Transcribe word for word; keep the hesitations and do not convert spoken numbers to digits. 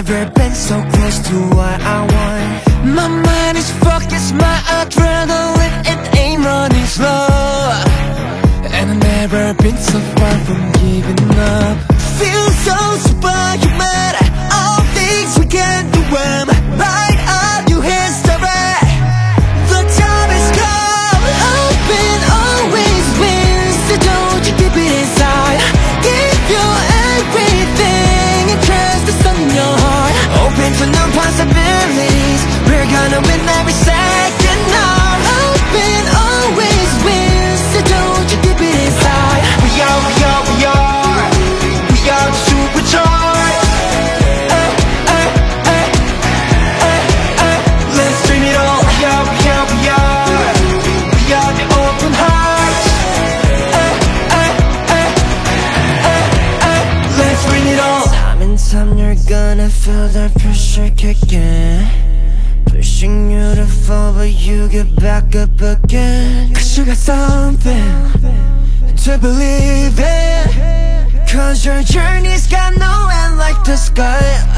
never been so close to what I want. My mind is focused, my adrenaline, it ain't running slow. And I've never been so far from giving up. Feel so superhuman, all things we can do them. Light up your history, the time has come. Open always wins, so don't you keep it inside. Give your everything and trust the sun in your heart. Open to new possibilities, we're gonna win every second now. Open always wins, so don't you keep it inside. We are, we are, we are, we are the supercharged. Eh, eh, eh, eh, eh. Let's dream it all. We are, we are, we are, we are the open hearts. Eh, eh, eh, eh, eh. Let's bring it all. Time and time you're gonna feel the pressure kicking, pushing you to fall, but you get back up again. Cause you got something to believe in, cause your journey's got no end like the sky.